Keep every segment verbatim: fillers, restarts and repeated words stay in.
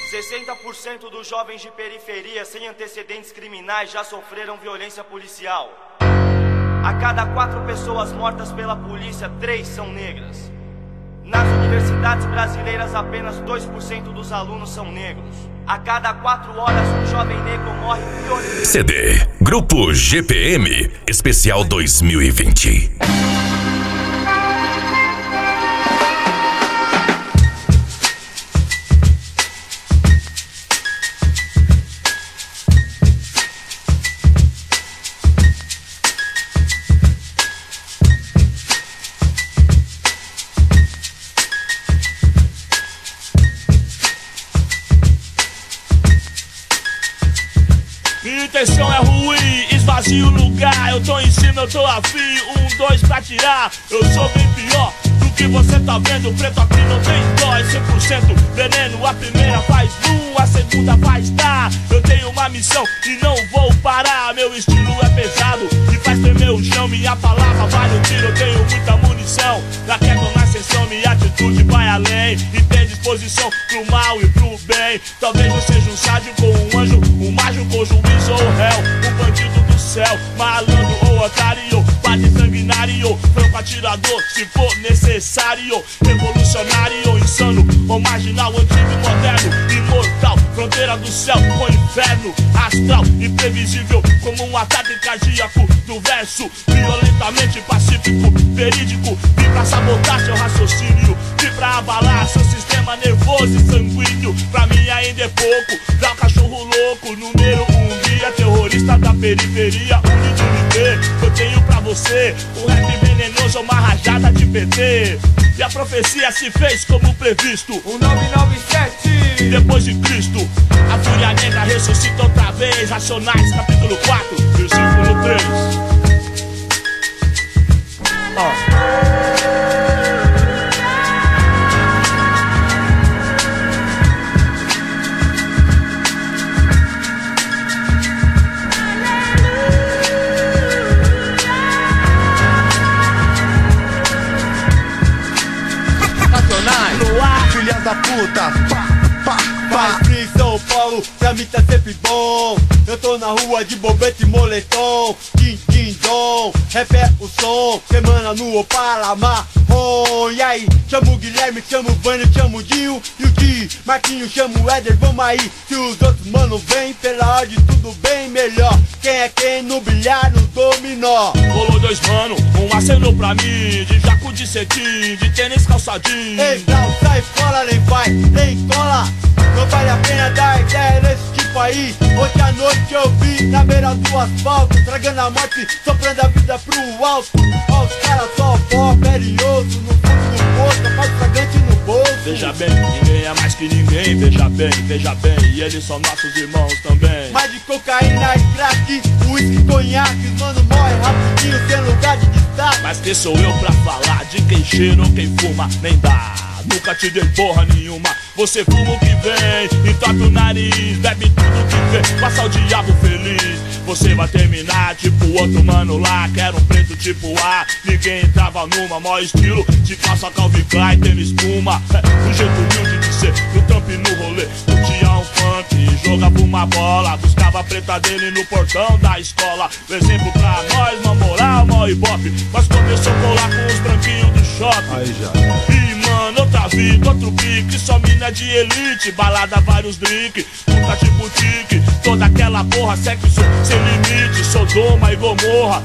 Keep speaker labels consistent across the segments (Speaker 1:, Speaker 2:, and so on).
Speaker 1: sessenta por cento dos jovens de periferia sem antecedentes criminais já sofreram violência policial. A cada quatro pessoas mortas pela polícia, três são negras. Nas universidades brasileiras, apenas dois por cento dos alunos são negros. A cada quatro horas, um jovem negro morre violentamente.
Speaker 2: C D Grupo G P M Especial dois mil e vinte.
Speaker 3: Minha intenção é ruim, esvazio o lugar. Eu tô em cima, eu tô afim, um, dois pra tirar. Eu sou bem pior do que você tá vendo. Preto aqui não tem dó, é cem por cento veneno. A primeira faz nu, a segunda faz dar. Eu tenho uma missão e não vou parar. Meu estilo é pesado e faz tremer o chão. Minha palavra vale um tiro, eu tenho muita munição. Na queda na sessão, minha atitude vai além. E tem disposição pro mal e pro bem. Talvez eu seja um sádio com um anjo, um mágico com juiz ou réu, um bandido do céu, malandro ou otário, padre sanguinário, franco atirador, se for necessário, revolucionário, insano ou marginal, antigo e moderno, imortal, fronteira do céu com inferno, astral, imprevisível, como um ataque cardíaco do verso, violentamente pacífico, verídico, vim pra sabotar seu raciocínio, vim pra abalar seu sistema nervoso e sanguíneo, pra mim ainda é pouco, dá um cachorro louco, número um guia, terrorista da periferia, unido M P, eu tenho pra você, o rap venenoso é uma rajada de P T, e a profecia se fez como previsto,
Speaker 4: um nove nove sete,
Speaker 3: depois de Cristo, a fúria negra ressuscita outra vez, Racionais, capítulo quatro, versículo três. Oh.
Speaker 4: Filha da puta, pá, pá, faz frio em São Paulo, pra mim tá sempre bom. Eu tô na rua de bobete e moletom, tim, tim, dom, rap é o som, semana no Opala marrom. E aí, chamo o Guilherme, chamo o Vânia, chamo o Dinho e o Di, Marquinho, chamo o Éder, vamos aí. Se os outros mano vem, pela ordem tudo bem melhor. Quem é quem no bilhar, no dominó.
Speaker 3: Rolou dois mano, um acenou pra mim, de jaco de cetim, de tênis calçadinho.
Speaker 4: Ei, não, sai fora, nem vai, nem cola. Não vale a pena dar ideia nesse tipo aí. Hoje à noite eu vi na beira do asfalto, tragando a morte, soprando a vida pro alto. Ó, os caras só pó, perigoso, no fundo do poço, mais fragante no bolso.
Speaker 3: Veja bem, ninguém é mais que ninguém, veja bem, veja bem, e eles são nossos irmãos também.
Speaker 4: Mais de cocaína e crack, uísque, conhaque, os mano morre rapidinho, sem lugar de destaque.
Speaker 3: Mas quem sou eu pra falar de quem cheira ou quem fuma, nem dá. Nunca te dei porra nenhuma. Você fuma o que vem, entorta o nariz, bebe tudo que vem, passa o diabo feliz. Você vai terminar tipo outro mano lá, que era um preto tipo A. Ninguém entrava numa, maior estilo de calça Calvin Klein, tênis espuma. É, um jeito humilde de ser, no trampo e no rolê. Curtia um funk, jogava uma bola, buscava a preta dele no portão da escola. Um exemplo pra nós, uma moral, mó ibope. Mas começou a colar com os branquinhos do shopping. Aí já. E mano, outra vida, outro pique, só mina de elite, balada, vários drink, puta de boutique, toda aquela porra, sexo sem limite, Sodoma e Gomorra.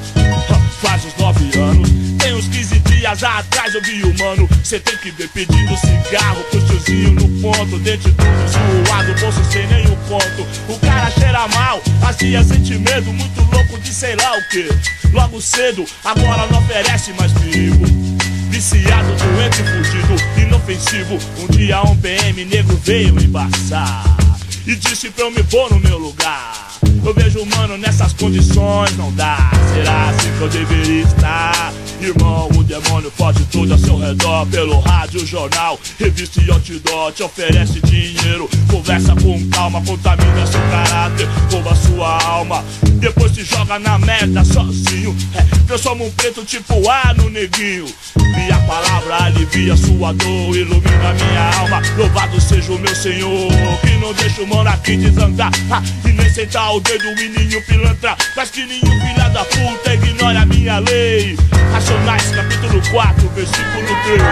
Speaker 3: Faz uns nove anos, tem uns quinze dias atrás eu vi o mano, cê tem que ver pedindo cigarro pro tiozinho no ponto, dente tudo zoado, bolso sem nenhum ponto. O cara cheira mal, azia, sente medo, muito louco de sei lá o que. Logo cedo, agora não oferece mais perigo. Viciado, doente, fugido, inofensivo. Um dia um P M negro veio embaçar e disse pra eu me pôr no meu lugar. Eu vejo, mano, nessas condições não dá. Será assim que eu deveria estar? Irmão, o demônio pode tudo ao seu redor. Pelo rádio, jornal, revista e outdoor. Te oferece dinheiro, conversa com calma, contamina seu caráter, rouba sua alma. depois se joga na merda sozinho. É, transforma um preto tipo A no neguinho. Minha palavra alivia sua dor, ilumina minha alma. Louvado seja o meu Senhor, que não deixa o mano aqui desandar, ah, e nem sentar o dedo em nenhum pilantra. Mas que nenhum filha da puta ignore a minha lei. Racionais, capítulo quatro, versículo três.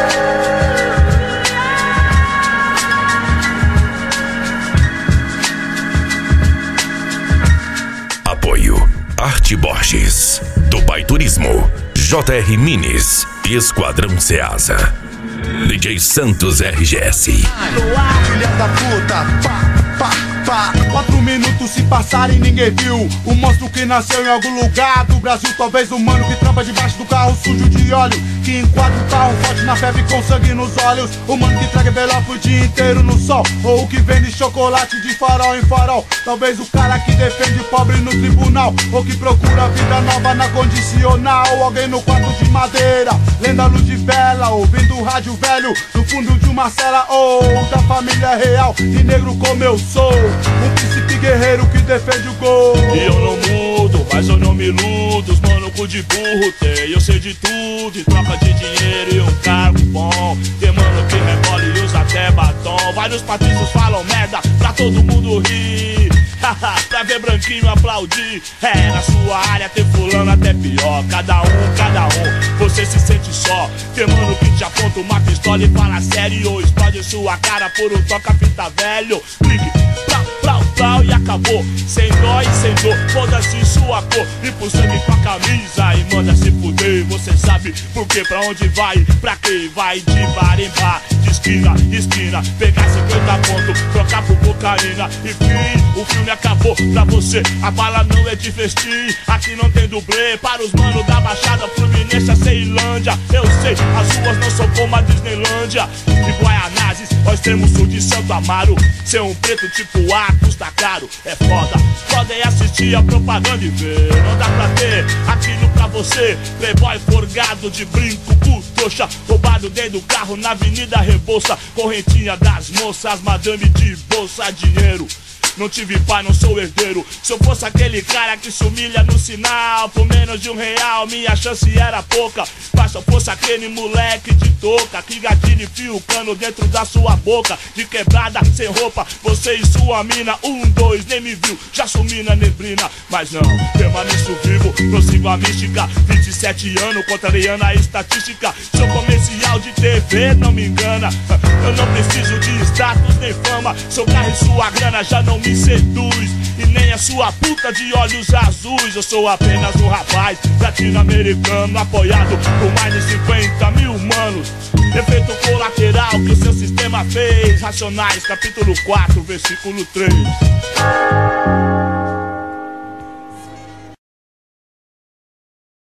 Speaker 2: Apoio Arte Borges, Dubai Turismo, J R Minis e Esquadrão Ceasa. D J Santos R G S.
Speaker 4: Filha da puta, pá, pá, pá. Quatro minutos se passarem ninguém viu. O monstro que nasceu em algum lugar do Brasil. Talvez o mano que trampa debaixo do carro sujo de óleo, que enquadra o carro forte na febre com sangue nos olhos. O mano que traga envelope o dia inteiro no sol, ou o que vende chocolate de farol em farol. Talvez o cara que defende o pobre no tribunal, ou que procura vida nova na condicional. Ou alguém no quarto de madeira, lendo a luz de vela, ouvindo o rádio velho no fundo de uma cela. Ou da família real, de negro como eu sou, um príncipe guerreiro que defende o gol.
Speaker 3: E eu não mudo, mas eu não me iludo. Os mano cu de burro tem, eu sei de tudo. Em troca de dinheiro e um cargo bom. Tem mano que rebola e usa até batom. Vários patrícios falam merda pra todo mundo rir. Pra ver branquinho aplaudir. É, na sua área tem fulano até pior. Cada um, cada um, você se sente só. Tem mano que te aponta uma pistola e fala sério, ou explode sua cara por um toca-fita velho. Clique, plau, plau, plau e acabou. Sem dó e sem dor, foda-se sua cor. Limpa o sangue com a camisa e manda se fuder. Você sabe por que, pra onde vai, pra que vai de bar em bar, de esquina, esquina. Pegar cinquenta pontos, trocar por cocaína. Enfim, o filme acabou pra você. A bala não é de festim, aqui não tem dublê. Para os manos da Baixada Fluminense, a Ceilândia. Eu sei, as ruas não são como a Disneylândia. De Guaianazes ao extremo sul de Santo Amaro. Ser um preto tipo A custa caro, é foda. Foda é assistir a propaganda e ver. Não dá pra ter aquilo pra você. Playboy forgado de brinco, cu trouxa, roubado dentro do carro na Avenida Rebouça. Correntinha das moças, madame de bolsa, dinheiro. Não tive pai, não sou herdeiro. Se eu fosse aquele cara que se humilha no sinal por menos de um real, minha chance era pouca. Mas se eu fosse aquele moleque de touca que gatilha e fia o cano dentro da sua boca, de quebrada, sem roupa, você e sua mina. Um, dois, nem me viu, já sumi na neblina. Mas não, permaneço vivo, prossigo a mística. Vinte e sete anos, contrariando a estatística. Seu comercial de T V não me engana. Eu não preciso de status nem fama. Seu carro e sua grana já não me seduz, e nem a sua puta de olhos azuis. Eu sou apenas um rapaz latino-americano, apoiado por mais de cinquenta mil humanos. Efeito colateral que o seu sistema fez. Racionais, capítulo quatro, versículo três.